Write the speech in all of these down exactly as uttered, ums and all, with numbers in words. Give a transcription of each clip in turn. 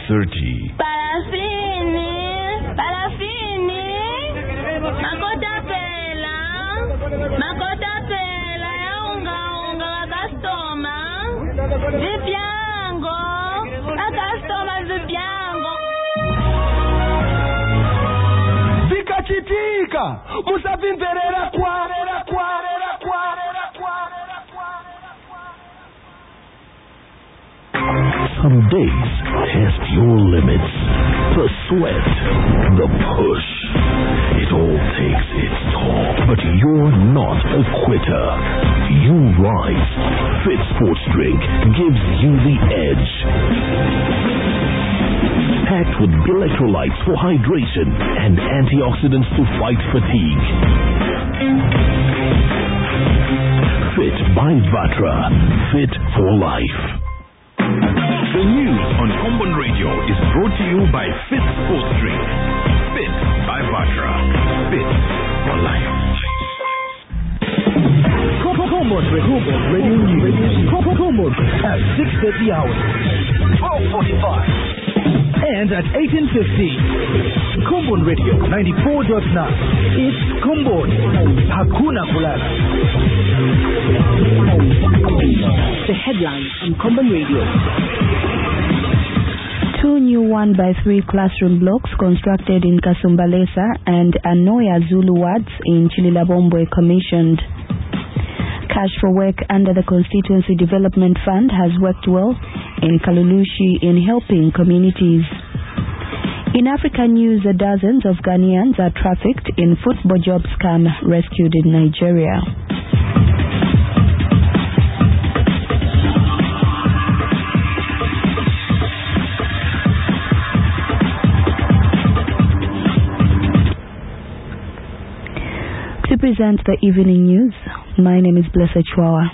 thirty. Parafini, parafini, makota pela, makota pela ya unga unga wa kastoma, vipyango, a kastoma vipyango. Zikachitika, musavimverera kwarera kwarera kwarera kwarera kwarera. Some days test your limits. The sweat, the push. It all takes its toll. But you're not a quitter. You rise. Fit Sports Drink gives you the edge. Packed with electrolytes for hydration and antioxidants to fight fatigue. Fit by Vatra. Fit for life. The news on Combon Radio is brought to you by Fit Sports Drink. Fit by Vatra. Fit for life. Combon Radio News. Combon at six thirty hours. twelve forty-five. And at eighteen fifty. Combon Radio ninety-four point nine. It's Combon. Hakuna Kulala. The headlines on Combon Radio. Two new one by three classroom blocks constructed in Kasumbalesa and Anoya Zulu wards in Chililabombwe commissioned. Cash for work under the Constituency Development Fund has worked well in Kalulushi in helping communities. In African news, dozens of Ghanaians are trafficked in football job scam rescued in Nigeria. To present the evening news, my name is Blessed Chwawa.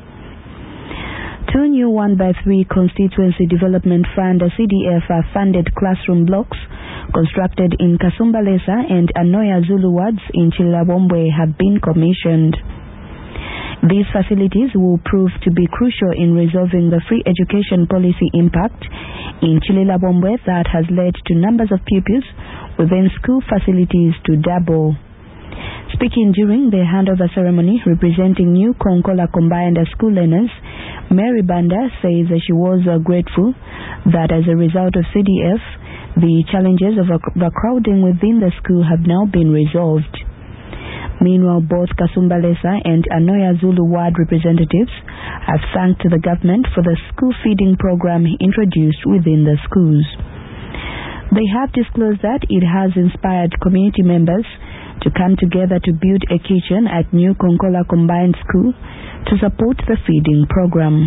Two new one by three Constituency Development Fund C D F funded classroom blocks constructed in Kasumbalesa and Anoya Zulu wards in Chililabombwe have been commissioned. These facilities will prove to be crucial in resolving the free education policy impact in Chililabombwe that has led to numbers of pupils within school facilities to double. Speaking during the handover ceremony representing new Konkola combined school learners, Mary Banda says that she was uh, grateful that as a result of C D F, the challenges of overcrowding within the school have now been resolved. Meanwhile, both Kasumbalesa and Anoya Zulu ward representatives have thanked the government for the school feeding program introduced within the schools. They have disclosed that it has inspired community members to come together to build a kitchen at New Konkola Combined School to support the feeding program.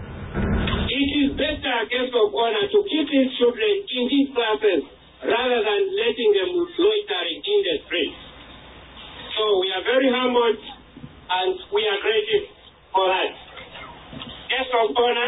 It is better, a case of honor, to keep these children in these classes rather than letting them loitering in the streets. So we are very humbled and we are grateful for that. Case of honor,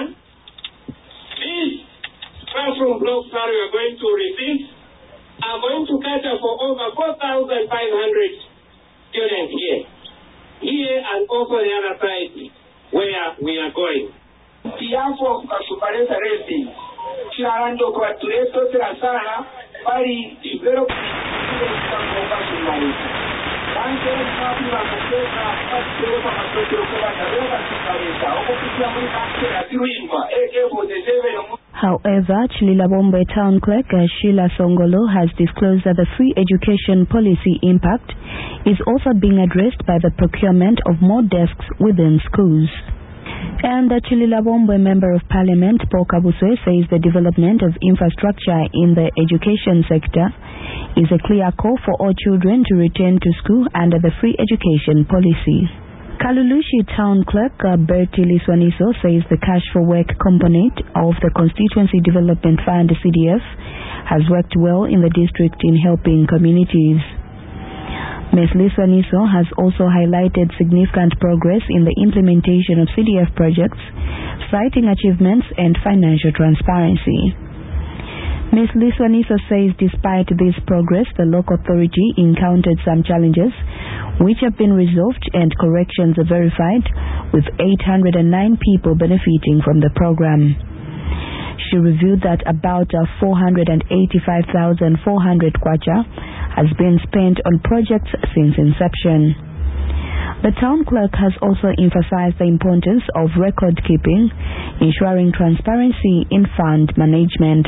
these classroom blocks that we are going to receive are going to cater for over four thousand five hundred students here. Here and also the other side where we are going. Tiafo Kasumbalesa Racing. Chirando kwa tuleto tera sana bali develop Kasumbalesa. Anche sapi la kutoka kutoka matoto kwa Kasumbalesa Kasumbalesa. Okupitia muri kase atiwimba A K forty-seven. However, Chililabombwe Town Clerk Sheila Songolo has disclosed that the free education policy impact is also being addressed by the procurement of more desks within schools. And the Chililabombwe Member of Parliament, Paul Kabuswe, says the development of infrastructure in the education sector is a clear call for all children to return to school under the free education policy. Kalulushi Town Clerk uh, Bertie Liswaniso says the cash for work component of the Constituency Development Fund C D F has worked well in the district in helping communities. Miz Liswaniso has also highlighted significant progress in the implementation of C D F projects, citing achievements and financial transparency. Miz Liswaniso says despite this progress, the local authority encountered some challenges which have been resolved and corrections are verified, with eight hundred nine people benefiting from the program. She revealed that about uh, four hundred eighty-five thousand four hundred kwacha has been spent on projects since inception. The town clerk has also emphasized the importance of record keeping, ensuring transparency in fund management.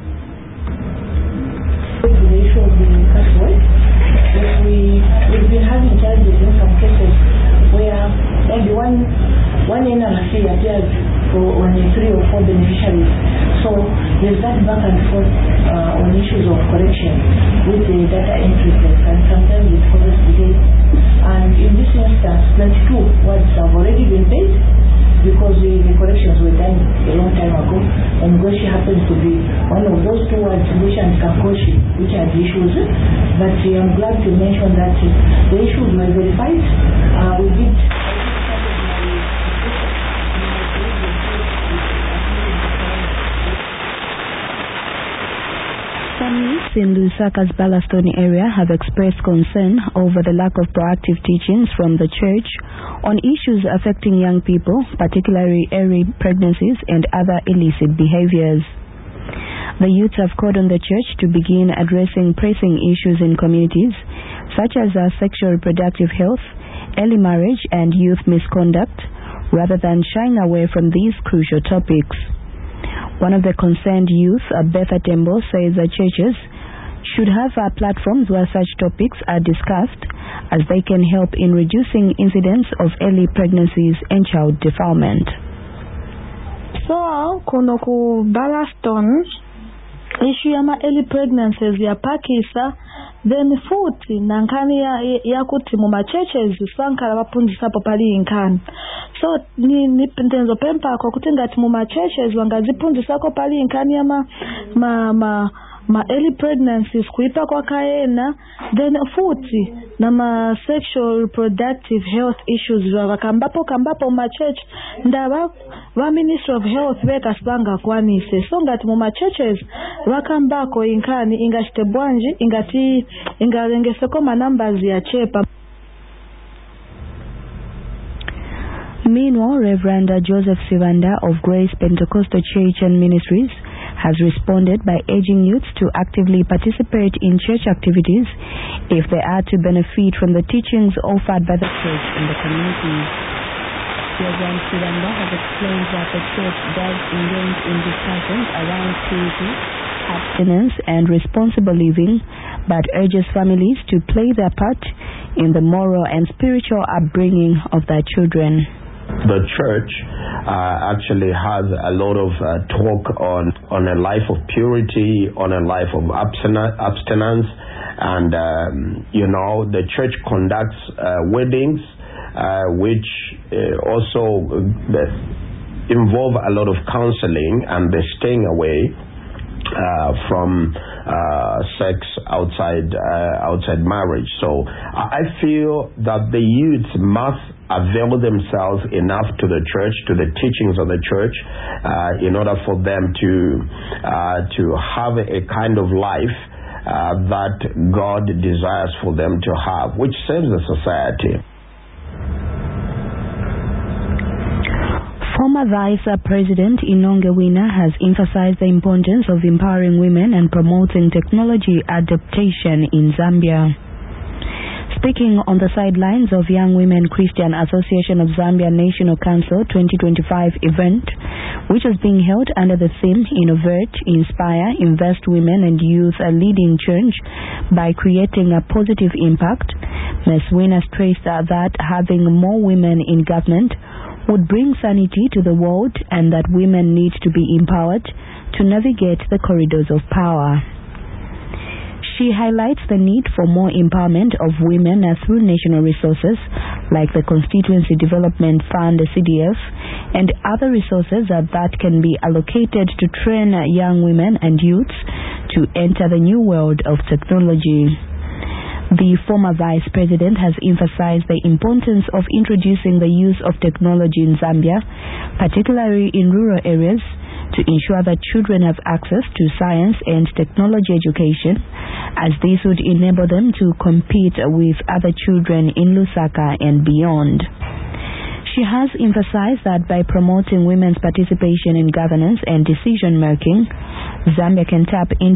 The issue of the password, we, we've been having challenges in some cases where maybe one, one N R C appears for only three or four beneficiaries. So there's that back and forth uh, on issues of correction with the data entry place, and sometimes it causes delay. And in this instance, twenty-two words have already been paid because the, the corrections were done a long time ago, and Goshi happens to be one of those two words, Goshi and Kakoshi, which are the issues. But uh, I'm glad to mention that uh, the issues were verified. Uh, we did Families in Lusaka's Balastone area have expressed concern over the lack of proactive teachings from the church on issues affecting young people, particularly early pregnancies and other illicit behaviors. The youths have called on the church to begin addressing pressing issues in communities such as uh, sexual reproductive health, early marriage and youth misconduct, rather than shying away from these crucial topics. One of the concerned youth, Betha Tembo, says that churches should have uh, platforms where such topics are discussed, as they can help in reducing incidents of early pregnancies and child defilement. So, kuno ku Balastone, issue ya ma early pregnancies ya pakisa, then futi nankani ya, ya kuti mu churches sankala bapunzisa pali inkani. So ni ni pendenzo pempa kwa kutenga ati mu churches wangazipunzisa ko pali inkani ya ma ma ma, ma early pregnancies kuipa kwa kaena, then futi na ma sexual reproductive health issues wa kambapo kambapo ma church ndaba wa Ministry of Health beka spanga kwanise. So ngati mu churches wakambako inkani ingashite bwanji ingati ingalengeseko ma numbers ya chepa. Meanwhile, Reverend Joseph Sivanda of Grace Pentecostal Church and Ministries has responded by urging youths to actively participate in church activities if they are to benefit from the teachings offered by the church in the communities. Reverend Sivanda has explained that the church does engage in discussions around purity, abstinence and responsible living, but urges families to play their part in the moral and spiritual upbringing of their children. The church uh, actually has a lot of uh, talk on, on a life of purity, on a life of abstinence, and um, you know, the church conducts uh, weddings uh, which uh, also uh, involve a lot of counseling and the staying away Uh, from uh, sex outside uh, outside marriage. So I feel that the youths must avail themselves enough to the church, to the teachings of the church, uh, in order for them to uh, to have a kind of life uh, that God desires for them to have, which serves the society. Former Vice President Inonge Wina has emphasized the importance of empowering women and promoting technology adaptation in Zambia. Speaking on the sidelines of Young Women Christian Association of Zambia National Council twenty twenty-five event, which is being held under the theme Innovate, Inspire, Invest Women and Youth a Leading Change by Creating a Positive Impact, Miz Wina stressed that having more women in government would bring sanity to the world and that women need to be empowered to navigate the corridors of power. She highlights the need for more empowerment of women through national resources like the Constituency Development Fund, C D F, and other resources that can be allocated to train young women and youths to enter the new world of technology. The former vice president has emphasized the importance of introducing the use of technology in Zambia, particularly in rural areas, to ensure that children have access to science and technology education, as this would enable them to compete with other children in Lusaka and beyond. She has emphasized that by promoting women's participation in governance and decision-making, Zambia can tap into